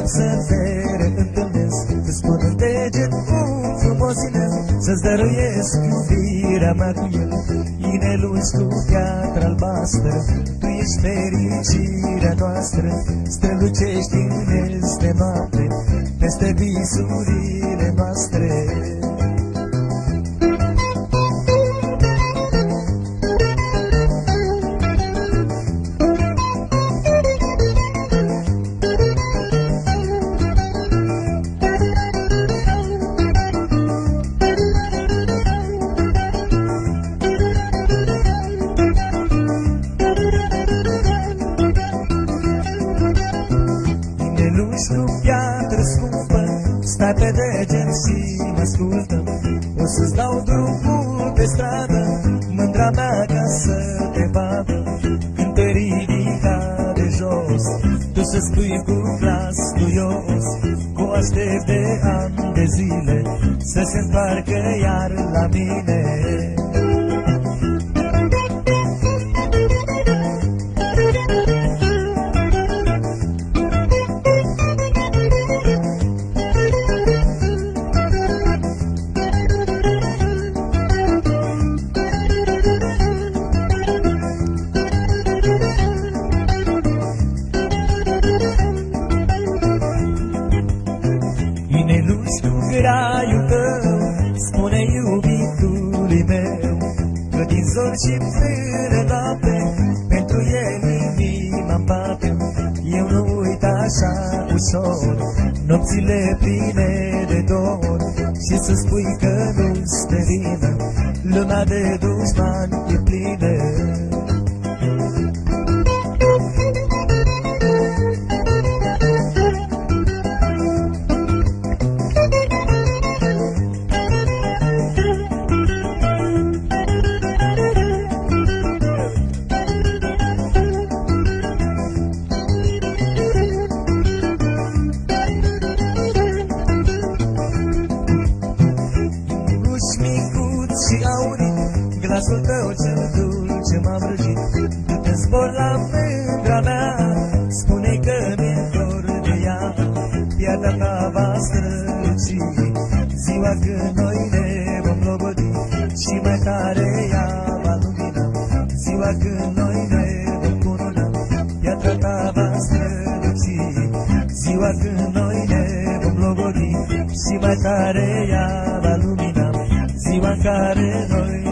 să te reîntâlnesc, îți pun în deget un frumos inel, să-ți dăruiesc iubirea mea cu el. Inelul-ți cu piatră albastră, tu ești fericirea noastră, strălucești inel de noapte, peste visurile noastre. Cu piatră scumpă, stai pe deget și mă ascultă. O să-ți dau drumul pe stradă, mândra mea, ca să te vadă. Când te ridica de jos, tu să spui cu glas duios, că o aștept de ani de zile, să se întoarcă iar la mine. Graiul tău spune iubitului meu că din zor și până noapte pentru el inima-mi bate. Eu nu uit așa ușor nopțile pline de dor și să spui că nu-ți termină, lumea de dușmani e plină. Și aurii, glasul tău cel dulce m-a vrăjit. Du-te în zbor la mândra mea, spune că mi-e dor de ea. Piatra ta va străluci ziua când noi ne vom logodi, și mai tare ea va lumina ziua când noi ne vom cununa. Piatra ta va străluci ziua când noi ne vom logodi, și mai tare ea va lumina ziua în care noi